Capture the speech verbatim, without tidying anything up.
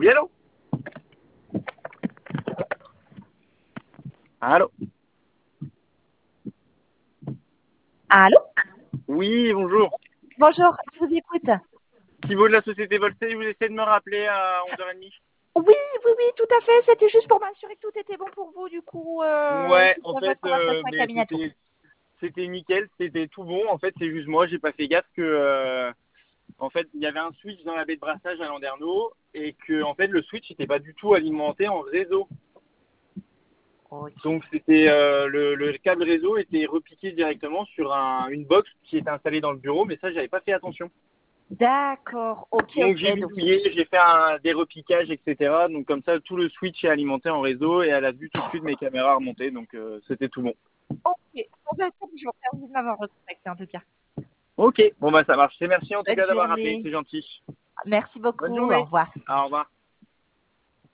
Oui, allô? Allô? Allô? Oui, bonjour. Bonjour, je vous écoute. Thibaut de la société Voltaire, vous essayez de me rappeler à onze heures trente? Oui, oui, oui, tout à fait. C'était juste pour m'assurer que tout était bon pour vous, du coup, euh, Ouais, suite en à fait, votre conversation euh, avec mais Aminatou. c'était c'était nickel, c'était tout bon. En fait, c'est juste moi, j'ai pas fait gaffe que euh, en fait, il y avait un switch dans la baie de brassage à Landerneau et que en fait, le switch n'était pas du tout alimenté en réseau. Ok. Donc c'était euh, le, le câble réseau était repiqué directement sur un, une box qui était installée dans le bureau, mais ça, j'avais pas fait attention. D'accord, ok, Donc j'ai ok. Donc, bidouillé, j'ai fait un, des repiquages, et cetera. Donc comme ça, tout le switch est alimenté en réseau et elle a vu tout de suite mes caméras remonter, donc euh, c'était tout bon. ok. Bon, bah, top, je vous remercie de m'avoir recontacté, en tout cas. Ok, bon bah ça marche. Et merci en tout Bonne cas d'avoir rappelé, journée. c'est gentil. Merci Bonne beaucoup. Au journée. revoir. Au revoir.